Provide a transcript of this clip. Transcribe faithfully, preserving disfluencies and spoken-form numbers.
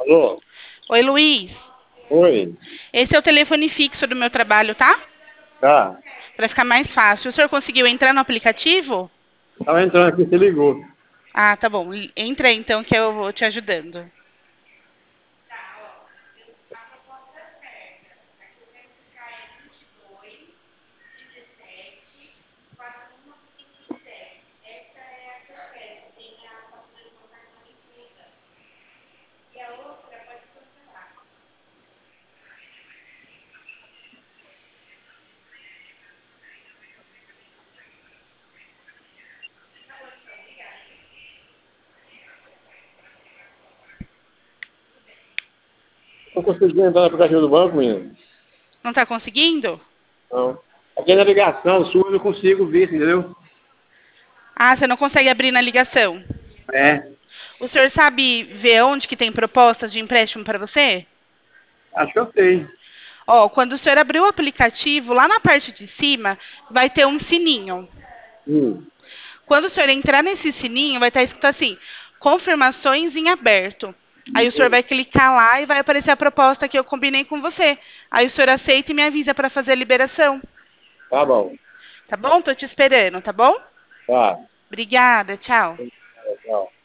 Alô? Oi, Luiz. Oi? Esse é o telefone fixo do meu trabalho, tá? Tá. Para ficar mais fácil. O senhor conseguiu entrar no aplicativo? Tava entrando aqui, você ligou. Ah, tá bom. Entra aí, então que eu vou te ajudando. Não consegui entrar no aplicativo do banco, menino. Não está conseguindo? Não. Aqui na ligação sua eu não consigo ver, entendeu? Ah, você não consegue abrir na ligação. É. O senhor sabe ver onde que tem propostas de empréstimo para você? Acho que eu sei. Ó, quando o senhor abrir o aplicativo, lá na parte de cima, vai ter um sininho. Hum. Quando o senhor entrar nesse sininho, vai estar escrito assim: confirmações em aberto. Aí o senhor vai clicar lá e vai aparecer a proposta que eu combinei com você. Aí o senhor aceita e me avisa para fazer a liberação. Tá bom. Tá bom? Tô te esperando, tá bom? Tá. Obrigada, tchau. Tchau.